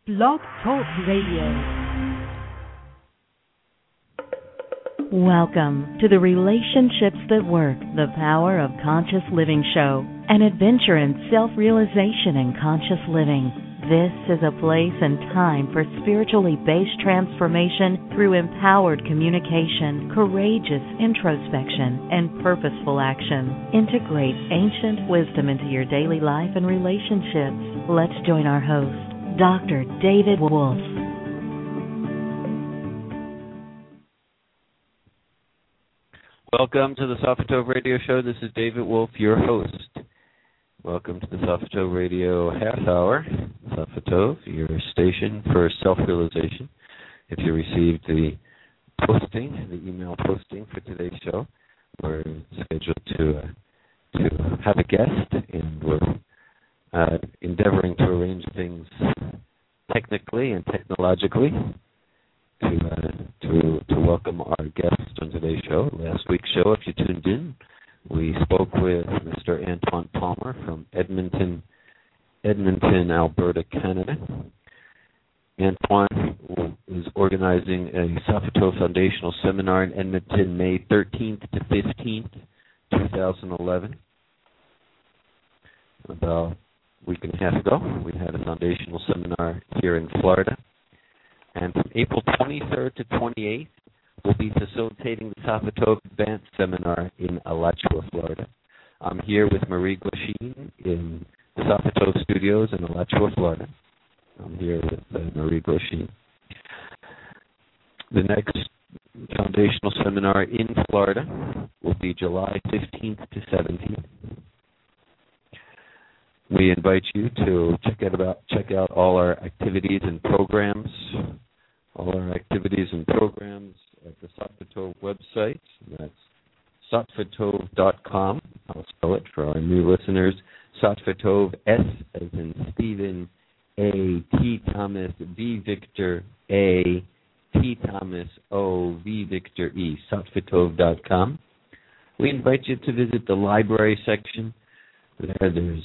Blog Talk Radio. Welcome to the Relationships That Work, the Power of Conscious Living show, an adventure in self-realization and conscious living. This is a place and time for spiritually based transformation through empowered communication, courageous introspection, and purposeful action. Integrate ancient wisdom into your daily life and relationships. Let's join our host, Dr. David Wolfe. Welcome to the Sophatov Radio Show. This is David Wolfe, your host. Welcome to the Sophatov Radio half hour. Sophatov, your station for self-realization. If you received the email posting for today's show, we're scheduled to have a guest, and we're endeavoring to arrange things technically and technologically to welcome our guest on today's show. Last week's show, if you tuned in, we spoke with Mr. Antoine Palmer from Edmonton, Alberta, Canada. Antoine is organizing a Sophatov Foundational Seminar in Edmonton, May 13th to 15th, 2011. About a week and a half ago, we had a foundational seminar here in Florida. And from April 23rd to 28th, we'll be facilitating the Sophatov Advanced Seminar in Alachua, Florida. I'm here with Marie Glasheen in the Sophatov Studios in Alachua, Florida. I'm here with Marie Glasheen. The next foundational seminar in Florida will be July 15th to 17th. We invite you to check out all our activities and programs. All our activities and programs at the Sophatov website. That's sophatov.com. I'll spell it for our new listeners. Sophatov, S as in Stephen, A, T Thomas, V Victor, A, T Thomas, O, V Victor, E, sophatov.com. We invite you to visit the library section. There's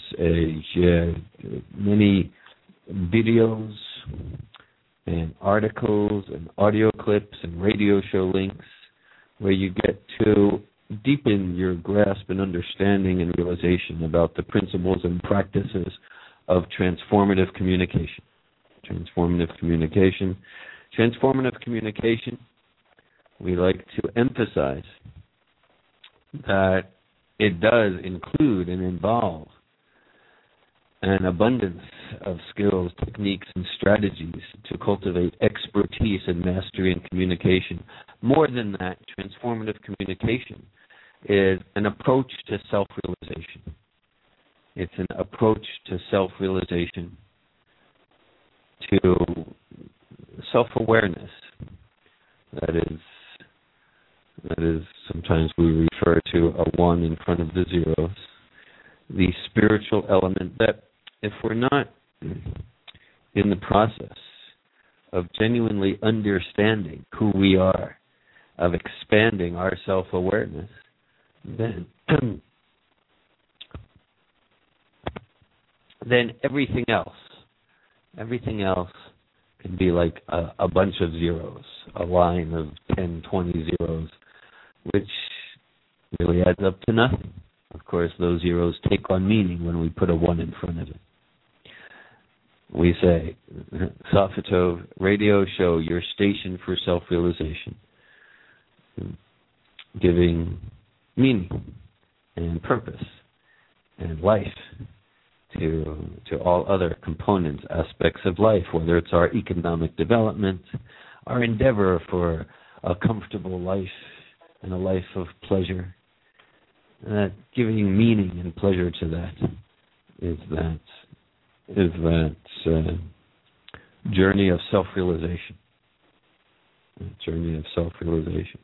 many videos and articles and audio clips and radio show links where you get to deepen your grasp and understanding and realization about the principles and practices of transformative communication. Transformative communication, we like to emphasize that it does include and involve an abundance of skills, techniques, and strategies to cultivate expertise and mastery in communication. More than that, transformative communication is an approach to self-realization. It's an approach to self-realization, to self-awareness. That is sometimes we refer to a one in front of the zeros. The spiritual element that if we're not in the process of genuinely understanding who we are, of expanding our self-awareness, then everything else can be like a bunch of zeros, a line of 10, 20 zeros, which really adds up to nothing. Of course, those zeros take on meaning when we put a one in front of it. We say, Sophatov Radio Show, your station for self-realization, giving meaning and purpose and life to all other components, aspects of life, whether it's our economic development, our endeavor for a comfortable life and a life of pleasure. Giving meaning and pleasure to that is that journey of self-realization. Journey of self-realization.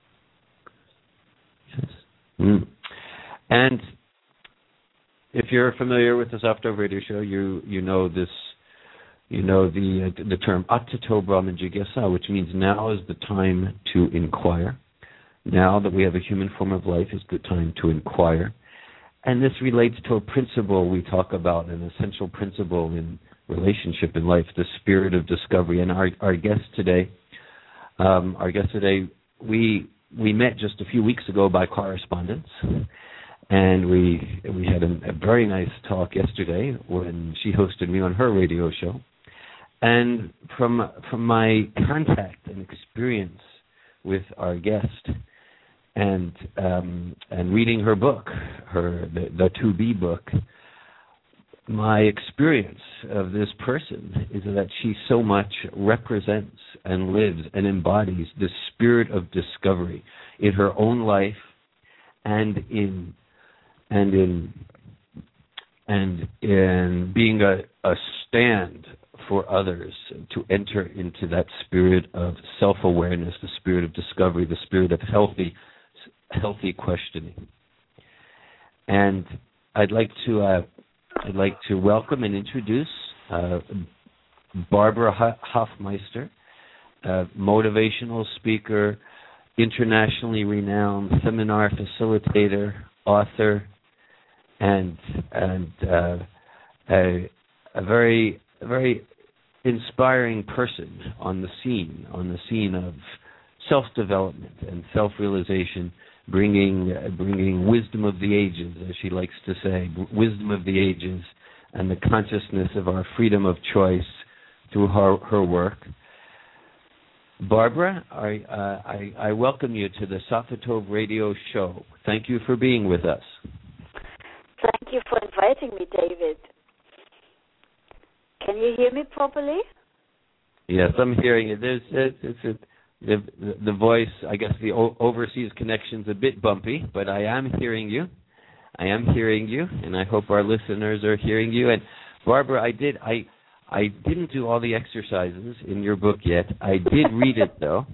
Yes. And if you're familiar with the Sophatov Radio Show, you know this. You know the term Atato Brahma Jigyasa, which means now is the time to inquire. Now that we have a human form of life, is the time to inquire. And this relates to a principle we talk about, an essential principle in relationship in life, the spirit of discovery. And our guest today, we met just a few weeks ago by correspondence, and we had a very nice talk yesterday when she hosted me on her radio show. And from my contact and experience with our guest, and reading her book, the To Be book, my experience of this person is that she so much represents and lives and embodies the spirit of discovery in her own life and in being a stand for others to enter into that spirit of self-awareness, the spirit of discovery, the spirit of healthy questioning. And I'd like to welcome and introduce Barbara Hofmeister, motivational speaker, internationally renowned seminar facilitator, author, and a very inspiring person on the scene of self-development and self-realization, bringing wisdom of the ages, as she likes to say, wisdom of the ages, and the consciousness of our freedom of choice through her work. Barbara, I welcome you to the Safra Tov radio show. Thank you for being with us. Thank you for inviting me, David. Can you hear me properly? Yes, I'm hearing it. The voice, I guess the overseas connection's a bit bumpy, but I am hearing you. And I hope our listeners are hearing you. And Barbara, I didn't do all the exercises in your book yet. I did read it, though.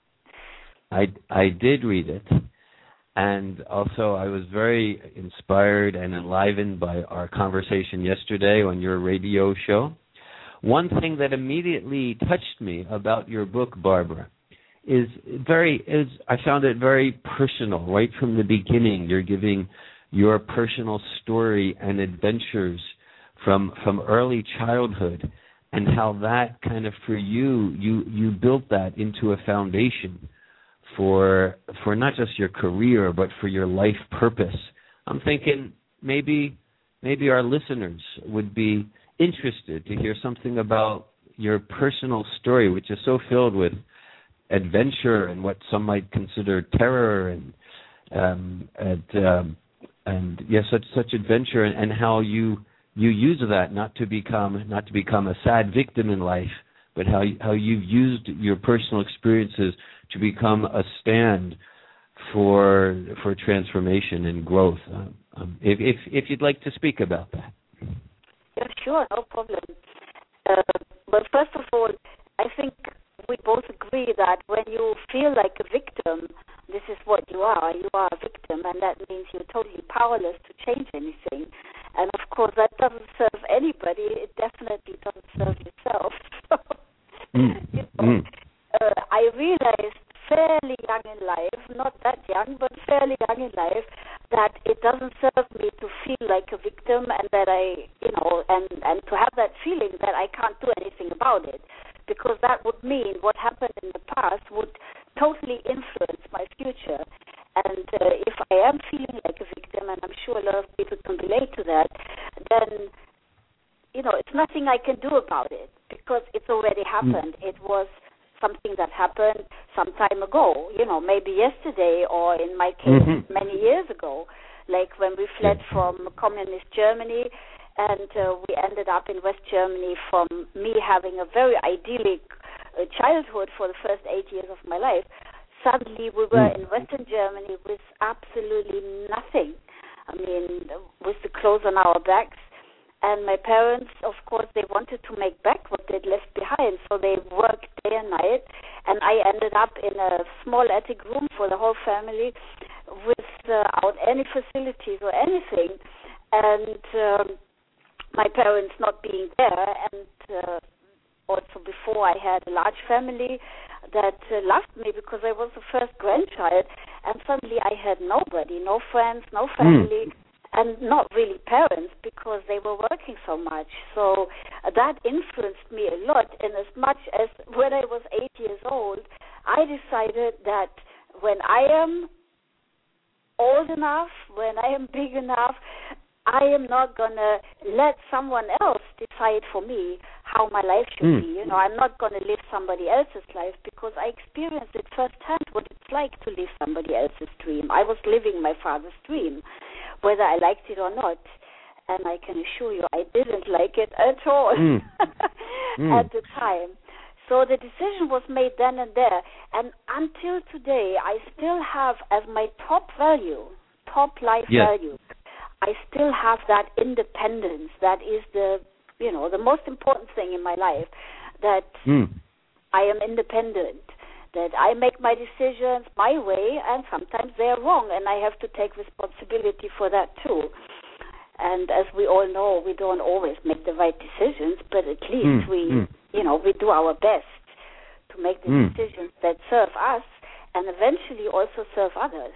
I did read it. And also, I was very inspired and enlivened by our conversation yesterday on your radio show. One thing that immediately touched me about your book, Barbara, is I found it very personal. Right from the beginning, you're giving your personal story and adventures from early childhood, and how that kind of, for you built that into a foundation for not just your career, but for your life purpose. I'm thinking maybe our listeners would be interested to hear something about your personal story, which is so filled with adventure and what some might consider terror and yes, such adventure, and how you use that not to become a sad victim in life, but how you've used your personal experiences to become a stand for transformation and growth. If you'd like to speak about that. Yeah, sure, no problem. Well, first of all, I think we both agree that when you feel like a victim, this is what you are. You are a victim, and that means you're totally powerless to change anything. And, of course, that doesn't serve anybody. It definitely doesn't serve yourself. I realized fairly young in life, not that young, but fairly young in life, that it doesn't serve me to feel like a victim, and that and to have that feeling that I can't do anything about it, because that would mean what happened in the past would totally influence my future. And if I am feeling like a victim, and I'm sure a lot of people can relate to that, then, it's nothing I can do about it, because it's already happened. It was something that happened some time ago, maybe yesterday, or in my case, many years ago, like when we fled from communist Germany, and we ended up in West Germany from me having a very idyllic childhood for the first 8 years of my life. Suddenly we were in Western Germany with absolutely nothing. I mean, with the clothes on our backs. And my parents, of course, they wanted to make back what they'd left behind, so they worked day and night. And I ended up in a small attic room for the whole family without any facilities or anything. And my parents not being there, and also before I had a large family that loved me because I was the first grandchild, and suddenly I had nobody, no friends, no family. and not really parents because they were working so much. So that influenced me a lot. And as much as when I was 8 years old, I decided that when I am old enough, when I am big enough, I am not going to let someone else decide for me how my life should be. I'm not going to live somebody else's life because I experienced it firsthand what it's like to live somebody else's dream. I was living my father's dream, whether I liked it or not. And I can assure you I didn't like it at all at the time. So the decision was made then and there. And until today, I still have as my top value, top life value, I still have that independence. That is the most important thing in my life, that I am independent, that I make my decisions my way, and sometimes they are wrong, and I have to take responsibility for that too. And as we all know, we don't always make the right decisions, but at least we do our best to make the decisions that serve us and eventually also serve others.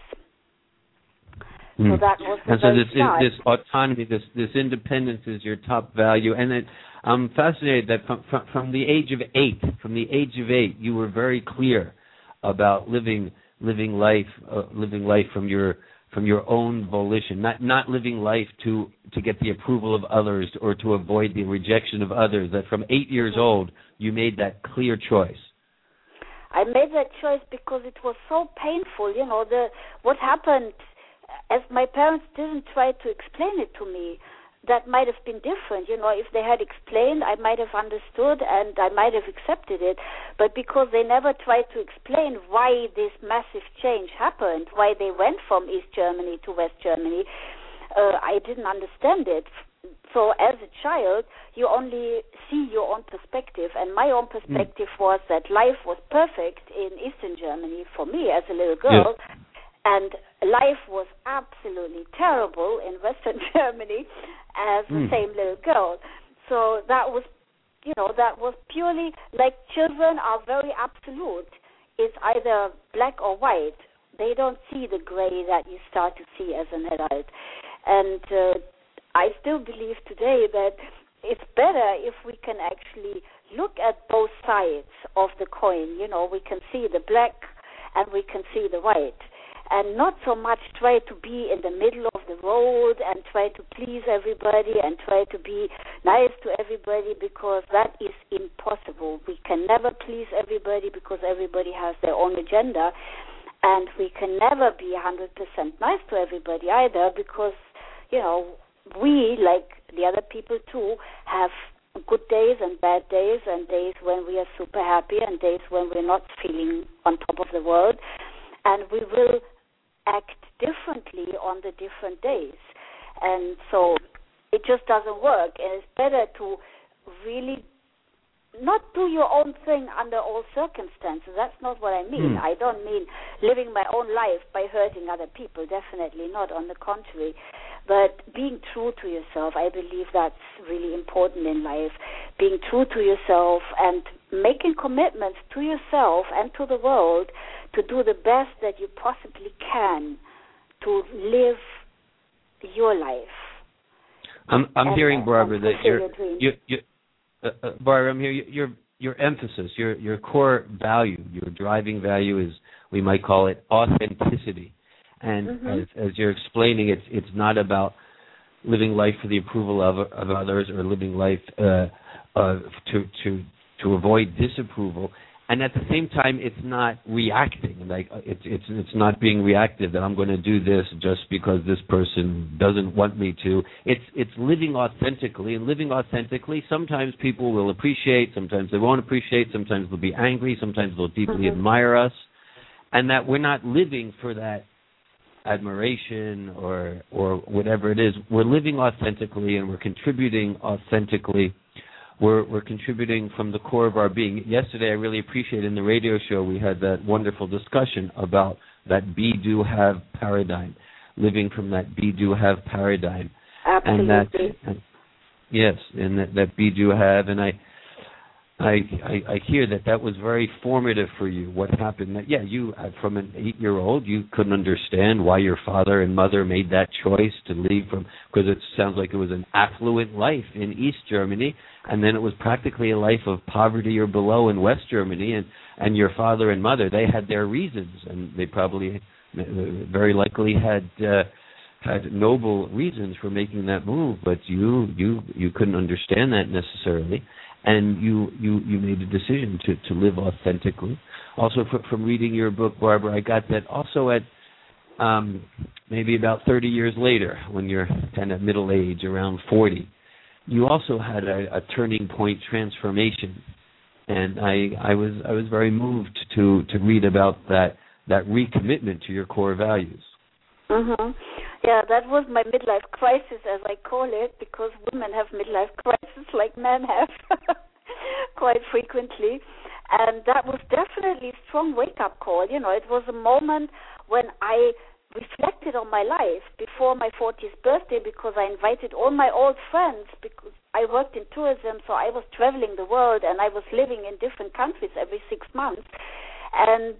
So that was the this autonomy, this independence is your top value. And I'm fascinated that from the age of 8, you were very clear about living life from your own volition, not living life to get the approval of others or to avoid the rejection of others. That from 8 years old, you made that clear choice. I made that choice because it was so painful. What happened, as my parents didn't try to explain it to me, that might have been different. If they had explained, I might have understood and I might have accepted it. But because they never tried to explain why this massive change happened, why they went from East Germany to West Germany, I didn't understand it. So as a child, you only see your own perspective. And my own perspective was that life was perfect in Eastern Germany for me as a little girl. Yes. And life was absolutely terrible in Western Germany as the same little girl. So that was purely like children are very absolute. It's either black or white. They don't see the gray that you start to see as an adult. And I still believe today that it's better if we can actually look at both sides of the coin. We can see the black and we can see the white. And not so much try to be in the middle of the road and try to please everybody and try to be nice to everybody, because that is impossible. We can never please everybody because everybody has their own agenda. And we can never be 100% nice to everybody either, because, we, like the other people too, have good days and bad days, and days when we are super happy and days when we're not feeling on top of the world. And we will act differently on the different days. And so it just doesn't work. And it's better to really not do your own thing under all circumstances. That's not what I mean. I don't mean living my own life by hurting other people. Definitely not. On the contrary. But being true to yourself, I believe that's really important in life. Being true to yourself and making commitments to yourself and to the world to do the best that you possibly can to live your life. I'm hearing, Barbara, that Barbara, I'm hearing your emphasis, your core value, your driving value is, we might call it, authenticity. And as you're explaining, it's not about living life for the approval of others or living life to avoid disapproval. And at the same time, it's not reacting. Like it's not being reactive that I'm going to do this just because this person doesn't want me to. It's living authentically. And living authentically, sometimes people will appreciate, sometimes they won't appreciate, sometimes they'll be angry, sometimes they'll deeply admire us. And that we're not living for that admiration or whatever it is. We're living authentically and we're contributing authentically. We're contributing from the core of our being. Yesterday, I really appreciated in the radio show, we had that wonderful discussion about that be-do-have paradigm, living from that be-do-have paradigm. Absolutely. And that be-do-have. And I hear that was very formative for you. What happened? That you from an 8-year-old, you couldn't understand why your father and mother made that choice to leave because it sounds like it was an affluent life in East Germany, and then it was practically a life of poverty or below in West Germany, and your father and mother, they had their reasons, and they probably very likely had noble reasons for making that move, but you couldn't understand that necessarily. And you made a decision to live authentically. Also, from reading your book, Barbara, I got that also at maybe about 30 years later, when you're kind of middle age, around 40, you also had a turning point transformation. And I was very moved to read about that recommitment to your core values. Mm-hmm. Yeah, that was my midlife crisis, as I call it, because women have midlife crisis like men have quite frequently. And that was definitely a strong wake-up call. It was a moment when I reflected on my life before my 40th birthday, because I invited all my old friends, because I worked in tourism, so I was traveling the world, and I was living in different countries every 6 months. And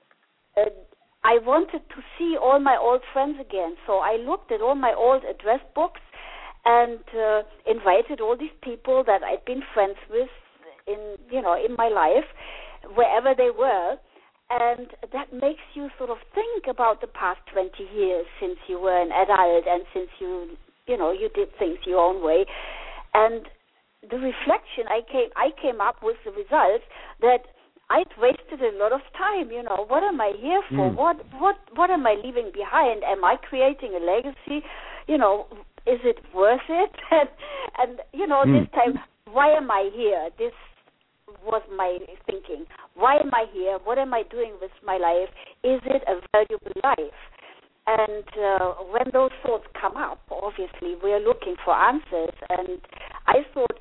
I wanted to see all my old friends again, so I looked at all my old address books and invited all these people that I'd been friends with in my life, wherever they were, and that makes you sort of think about the past 20 years since you were an adult and since you did things your own way, and the reflection I came up with the result that I'd wasted a lot of time. What am I here for? What am I leaving behind? Am I creating a legacy? Is it worth it? And this time, why am I here? This was my thinking. Why am I here? What am I doing with my life? Is it a valuable life? And when those thoughts come up, obviously we're looking for answers. And I thought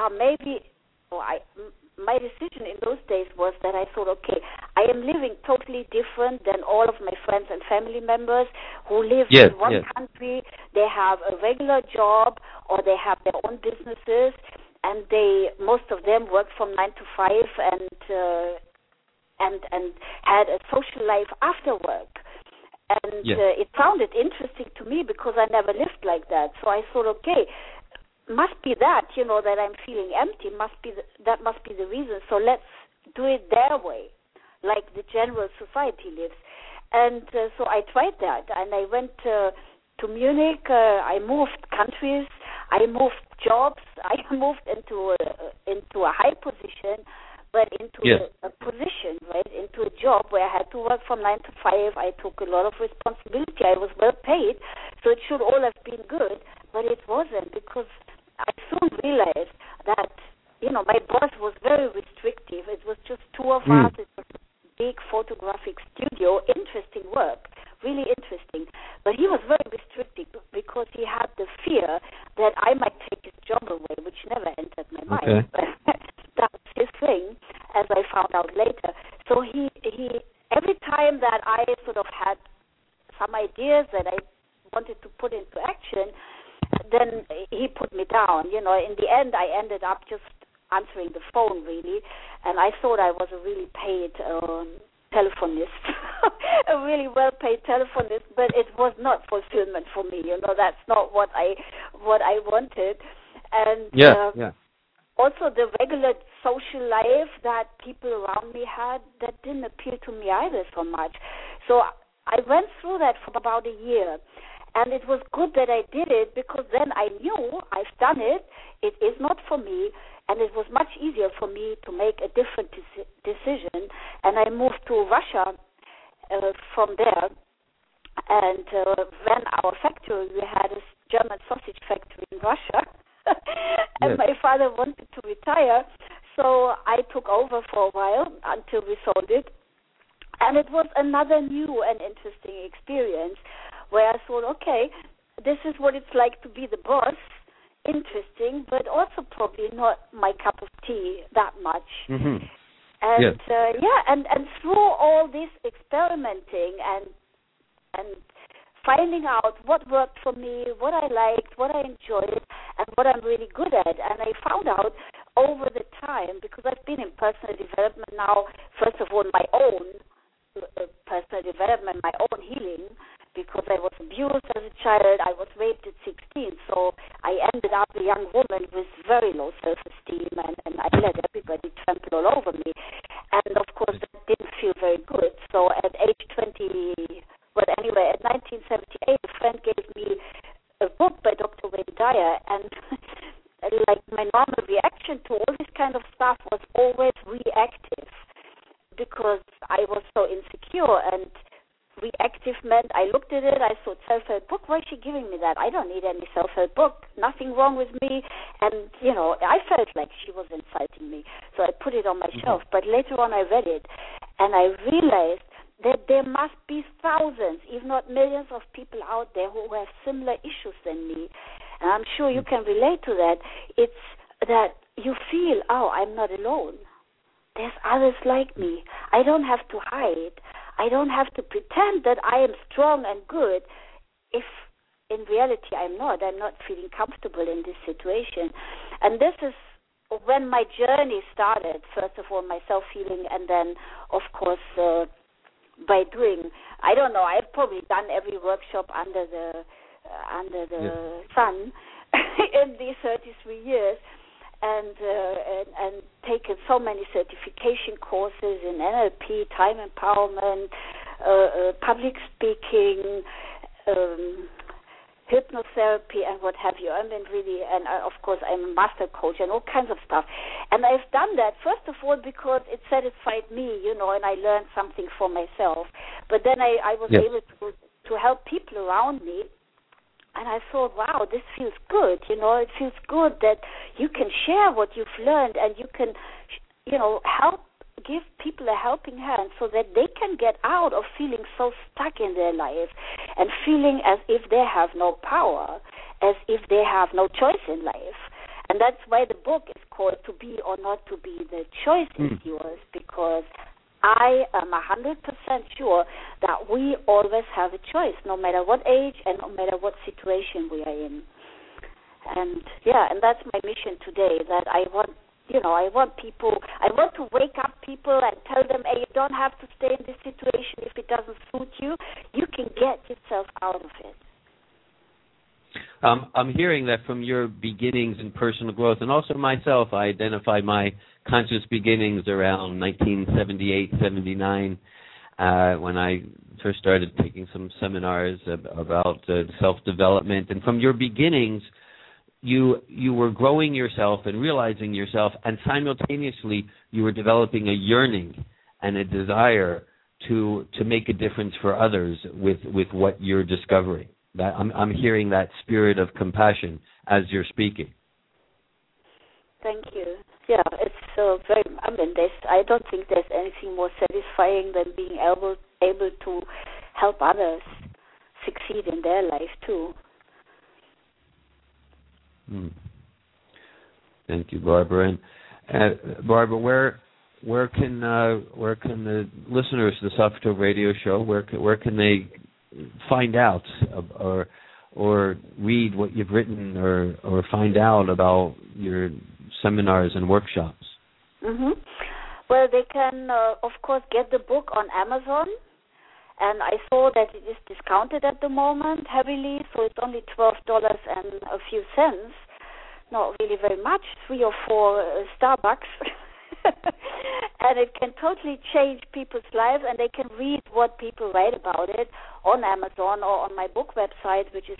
my decision in those days was that I thought, okay, I am living totally different than all of my friends and family members who live in one country. They have a regular job or they have their own businesses, and most of them work from 9 to 5 and had a social life after work. And it sounded interesting to me because I never lived like that. So I thought, okay, must be that, that I'm feeling empty. That must be the reason. So let's do it their way, like the general society lives. And so I tried that, and I went to Munich. I moved countries. I moved jobs. I moved into a high position, but into a position, right, into a job where I had to work from 9 to 5. I took a lot of responsibility. I was well paid, so it should all have been good, but it wasn't, because I soon realized that, my boss was very restrictive. It was just two of us. It was a big photographic studio, interesting work, really interesting. But he was very restrictive because he had the fear that I might take his job away, which never entered my mind. But that was his thing, as I found out later. So he every time that I sort of had some ideas that I wanted to put into action, then he put me down. In the end, I ended up just answering the phone, really, and I thought I was a really paid telephonist, a really well-paid telephonist, but it was not fulfillment for me. That's not what I wanted. And also the regular social life that people around me had, that didn't appeal to me either so much. So I went through that for about a year. And it was good that I did it, because then I knew I've done it. It is not for me, and it was much easier for me to make a different decision. And I moved to Russia from there. And ran our factory. We had a German sausage factory in Russia, and my father wanted to retire, so I took over for a while until we sold it. And it was another new and interesting experience, where I thought, okay, this is what it's like to be the boss. Interesting, but also probably not my cup of tea that much. And and through all this experimenting and finding out what worked for me, what I liked, what I enjoyed, and what I'm really good at, and I found out, over the time, because I've been in personal development now, first of all, my own personal development, my own healing, because I was abused as a child, I was raped at 16, so I ended up a young woman with very low self-esteem, and I let everybody trample all over me. And, of course, that didn't feel very good. So at age 20, well, anyway, at 1978, a friend gave me a book by Dr. Wayne Dyer, and like my normal reaction to all this kind of stuff was always reactive, because I was so insecure, and reactive meant I looked at it, I thought, self-help book, why is she giving me that? I don't need any self-help book, nothing wrong with me. And, I felt like she was insulting me, so I put it on my shelf. But later on I read it, and I realized that there must be thousands, if not millions, of people out there who have similar issues than me. And I'm sure you can relate to that. It's that you feel, I'm not alone. There's others like me. I don't have to hide. I don't have to pretend that I am strong and good if in reality I'm not. I'm not feeling comfortable in this situation. And this is when my journey started, first of all, my self-healing, and then, of course, by doing, I don't know, I've probably done every workshop under the sun in these 33 years. And taken so many certification courses in NLP, time empowerment, public speaking, hypnotherapy, and what have you. And of course, I'm a master coach and all kinds of stuff. And I've done that, first of all, because it satisfied me, and I learned something for myself. But then I was able to help people around me. And I thought, wow, this feels good. It feels good that you can share what you've learned, and you can, help, give people a helping hand so that they can get out of feeling so stuck in their life and feeling as if they have no power, as if they have no choice in life. And that's why the book is called To Be or Not to Be. The choice is yours, because I am 100% sure that we always have a choice, no matter what age and no matter what situation we are in. And that's my mission today, that I want to wake up people and tell them, hey, you don't have to stay in this situation if it doesn't suit you. You can get yourself out of it. I'm hearing that from your beginnings in personal growth, and also myself, I identify my conscious beginnings around 1978, 79, when I first started taking some seminars about self-development. And from your beginnings, you were growing yourself and realizing yourself, and simultaneously you were developing a yearning and a desire to make a difference for others with what you're discovering. That I'm hearing that spirit of compassion as you're speaking. Thank you. Yeah, it's very. I don't think there's anything more satisfying than being able to help others succeed in their life too. Thank you, Barbara. And Barbara, where can the listeners of the Sofito Radio Show, where can they find out or read what you've written or find out about your seminars and workshops? Well, they can, of course, get the book on Amazon. And I saw that it is discounted at the moment heavily, so it's only $12 and a few cents. Not really very much, 3 or 4 Starbucks. And it can totally change people's lives, and they can read what people write about it on Amazon or on my book website, which is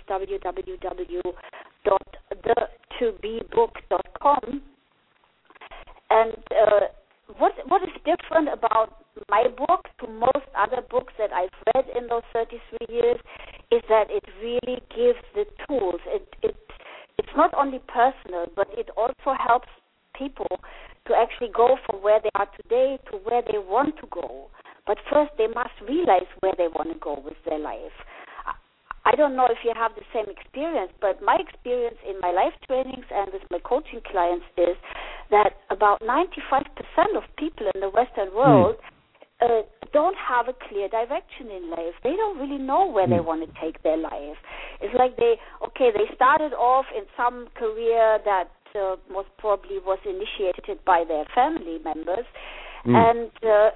www.the2bbook.com. And what is different about my book to most other books that I've read in those 33 years is that it really gives the tools. It's not only personal, but it also helps people to actually go from where they are today to where they want to go. But first, they must realize where they want to go with their life. I don't know if you have the same experience, but my experience in my life trainings and with my coaching clients is that about 95% of people in the Western world don't have a clear direction in life. They don't really know where they want to take their life. It's like they started off in some career that most probably was initiated by their family members. And,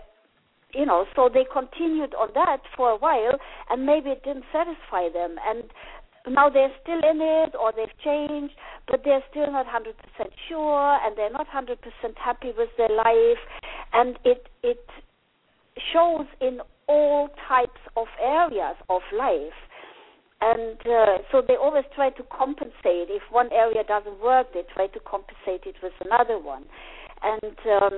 so they continued on that for a while, and maybe it didn't satisfy them. And now they're still in it, or they've changed, but they're still not 100% sure, and they're not 100% happy with their life. And it shows in all types of areas of life. And so they always try to compensate. If one area doesn't work, they try to compensate it with another one. And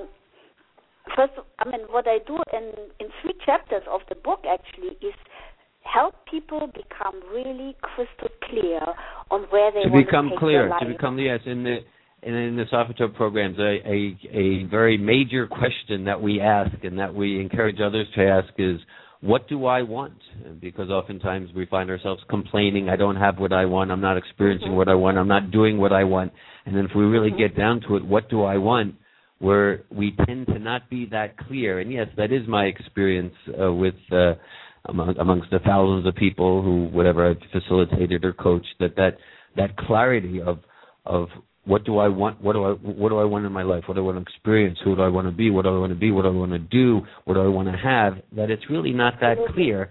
first, what I do in 3 chapters of the book actually is help people become really crystal clear on where they want to take their life. To become clear, yes. In the Sofitel programs, a very major question that we ask and that we encourage others to ask is, what do I want? Because oftentimes we find ourselves complaining, I don't have what I want, I'm not experiencing what I want, I'm not doing what I want. And then if we really get down to it, what do I want? We tend to not be that clear. And yes, that is my experience with amongst the thousands of people who, whatever I've facilitated or coached, that clarity of what do I want? What do I want in my life? What do I want to experience? Who do I want to be? What do I want to be? What do I want to do? What do I want to have? That it's really not that clear,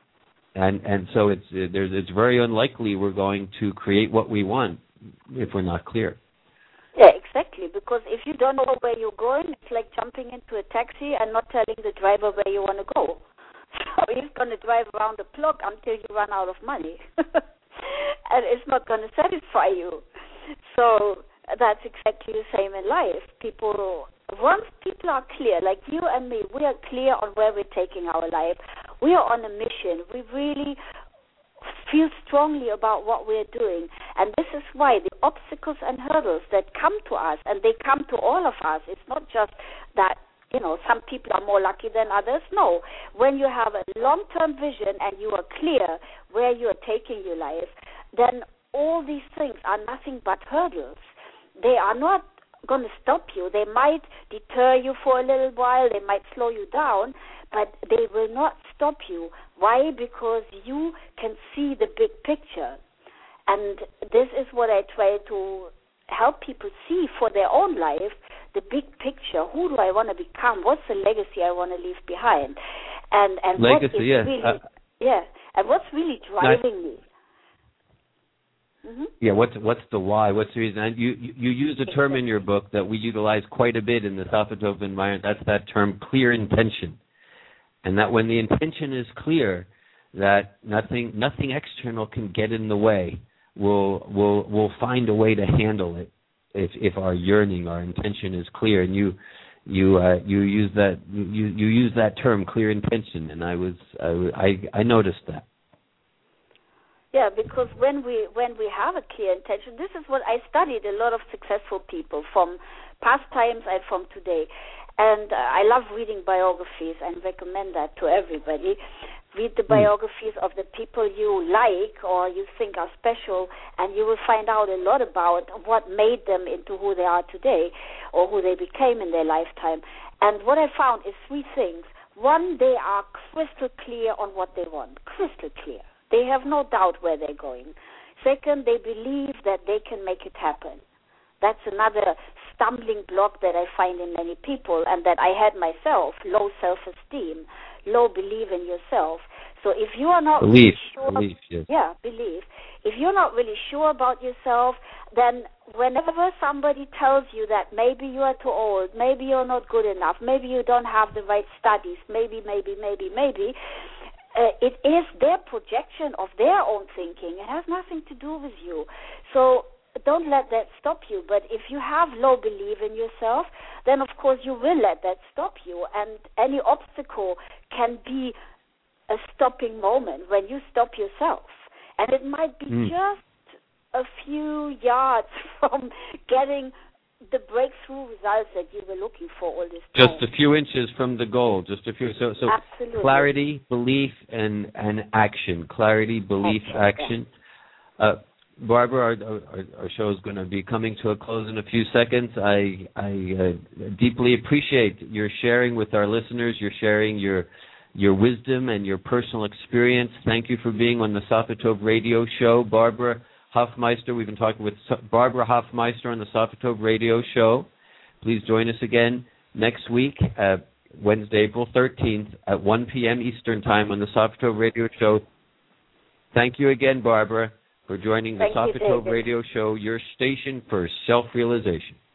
and so it's very unlikely we're going to create what we want if we're not clear. Yeah, exactly. Because if you don't know where you're going, it's like jumping into a taxi and not telling the driver where you want to go. So he's going to drive around the clock until you run out of money, and it's not going to satisfy you. So that's exactly the same in life. Once people are clear, like you and me, we are clear on where we're taking our life. We are on a mission. We really feel strongly about what we're doing. And this is why the obstacles and hurdles that come to us, and they come to all of us, it's not just that, some people are more lucky than others. No. When you have a long-term vision and you are clear where you are taking your life, then all these things are nothing but hurdles. They are not going to stop you. They might deter you for a little while. They might slow you down, but they will not stop you. Why? Because you can see the big picture. And this is what I try to help people see for their own life, the big picture. Who do I want to become? What's the legacy I want to leave behind? And legacy, what is really, and what's really driving me? Yeah, what's the why? What's the reason? And you use a term in your book that we utilize quite a bit in the Sofitel environment. That's that term, clear intention, and that when the intention is clear, that nothing external can get in the way. We'll find a way to handle it if our yearning, our intention is clear. And you use that term, clear intention, and I noticed that. Yeah, because when we have a clear intention, this is what I studied a lot of successful people from past times and from today. And I love reading biographies and recommend that to everybody. Read the biographies of the people you like or you think are special, and you will find out a lot about what made them into who they are today or who they became in their lifetime. And what I found is 3 things. One, they are crystal clear on what they want, crystal clear. They have no doubt where they're going. Second, they believe that they can make it happen. That's another stumbling block that I find in many people and that I had myself, low self-esteem, low belief in yourself. So if you are not really sure, belief. If you're not really sure about yourself, then whenever somebody tells you that maybe you are too old, maybe you're not good enough, maybe you don't have the right studies, maybe, it is their projection of their own thinking. It has nothing to do with you. So don't let that stop you. But if you have low belief in yourself, then of course you will let that stop you. And any obstacle can be a stopping moment when you stop yourself. And it might be just a few yards from getting the breakthrough results that you were looking for all this time. Just a few inches from the goal, just a few. So Absolutely. Clarity, belief, and action. Clarity, belief, action. Yeah. Barbara, our show is going to be coming to a close in a few seconds. I deeply appreciate your sharing with our listeners. You're sharing your wisdom and your personal experience. Thank you for being on the Sofitel radio show, Barbara. Hoffmeister. We've been talking with Barbara Hoffmeister on the Sofatov Radio Show. Please join us again next week, Wednesday, April 13th at 1 p.m. Eastern Time on the Sofatov Radio Show. Thank you again, Barbara, for joining the Sofatov Radio Show, your station for self-realization.